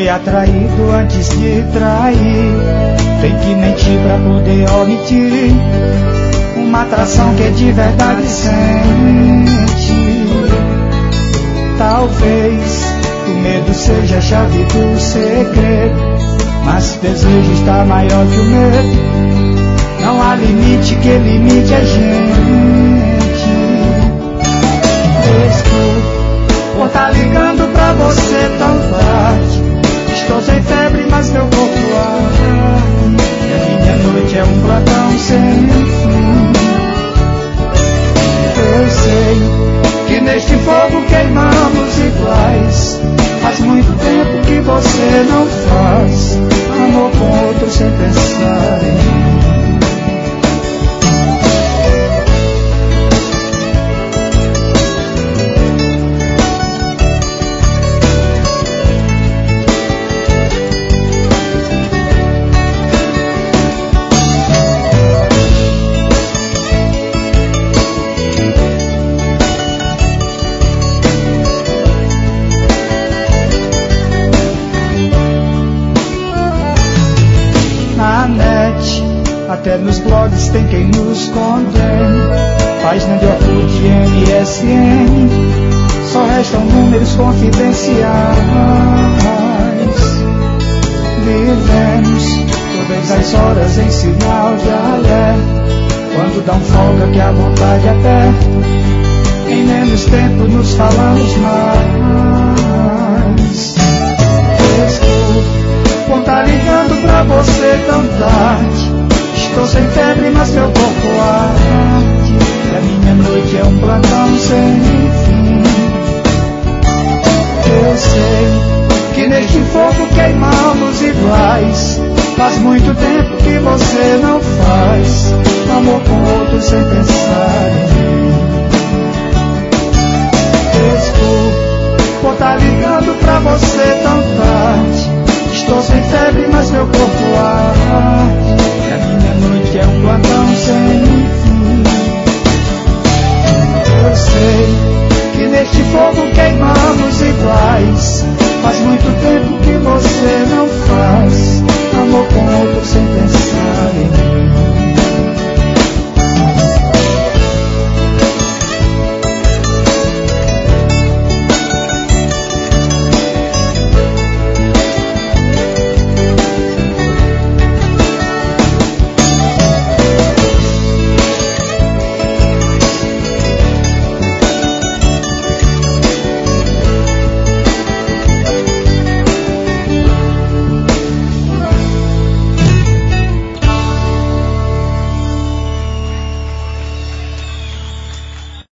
foi atraído antes de trair. Tem que mentir pra poder omitir uma atração que é de verdade sente. Talvez o medo seja a chave do segredo, mas o desejo está maior que o medo. Não há limite que limite a gente. Desculpa por tá ligando pra você tão tarde. Estou sem febre, mas meu corpo arde. E a minha noite é um plantão sem fim. Eu sei que neste fogo queimamos iguais. Faz muito tempo que você não faz amor com outro sem pensar em mim. Até nos blogs tem quem nos condene. Página de Orkut e MSN, só restam números confidenciais. Vivemos todas as horas em sinal de alerta. Quando dá um folga que a vontade aperta, em menos tempo nos falamos mais. Desculpa por tá ligando pra você tão tarde. Estou sem febre, mas meu corpo arde. E a minha noite é um plantão sem fim. Eu sei que neste fogo queimamos iguais. Faz muito tempo que você não faz amor com outro sem pensar em mim. Desculpa por tá ligando pra você tão tarde. Estou sem febre, mas meu corpo arde. E a minha noite é um plantão sem fim. Eu sei que neste fogo queimamos iguais. Faz muito tempo que você não faz